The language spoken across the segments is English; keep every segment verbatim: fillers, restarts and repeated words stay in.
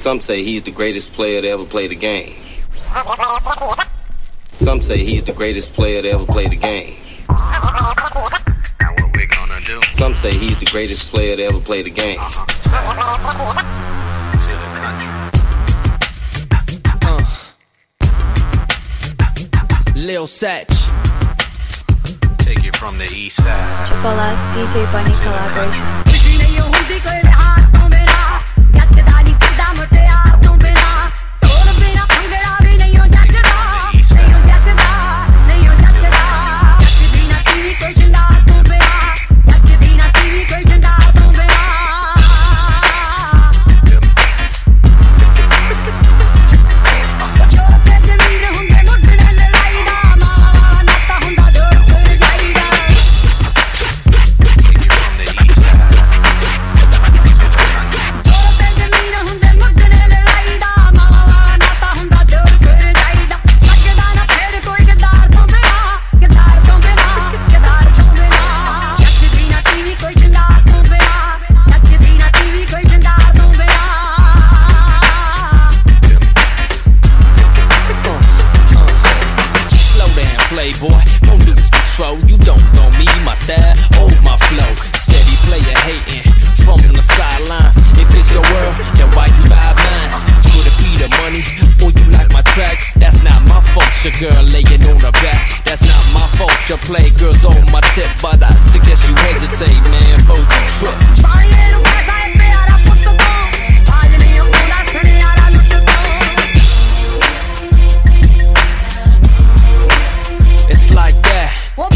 Some say he's the greatest player to ever play the game. Some say he's the greatest player to ever play the game. Now what we're gonna do? Some say he's the greatest player to ever play the game. Uh-huh. To the country. Uh. Lil Satch. Take it from the east side. Chocolate D J Bunny collaboration. Boy, no lose control. You don't know me, my style, oh my flow. Steady player hating from the sidelines. If it's your world, then why you buy mine? Could it be the money or you like my tracks? That's not my fault. Your girl laying on her back. That's not my fault. Your play girls on my tip, but I suggest you hesitate, man, before you trip. It's like that.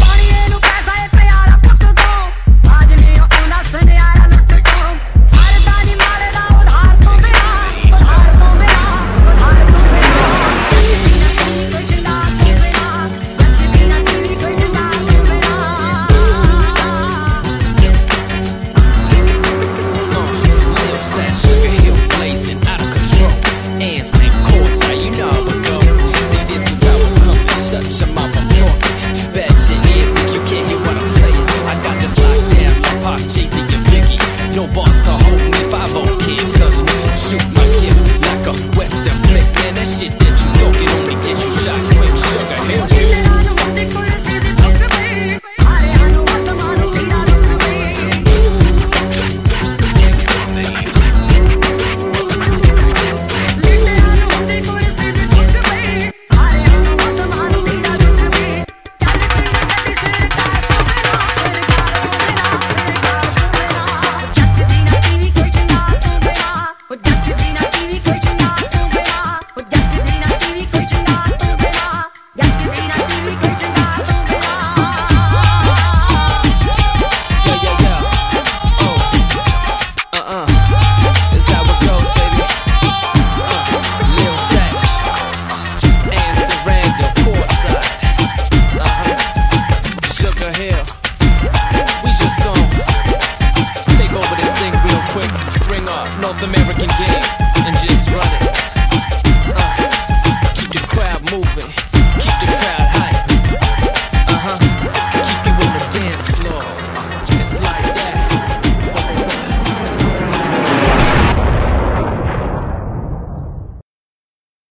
North American game and just run it. Uh, keep the crowd moving.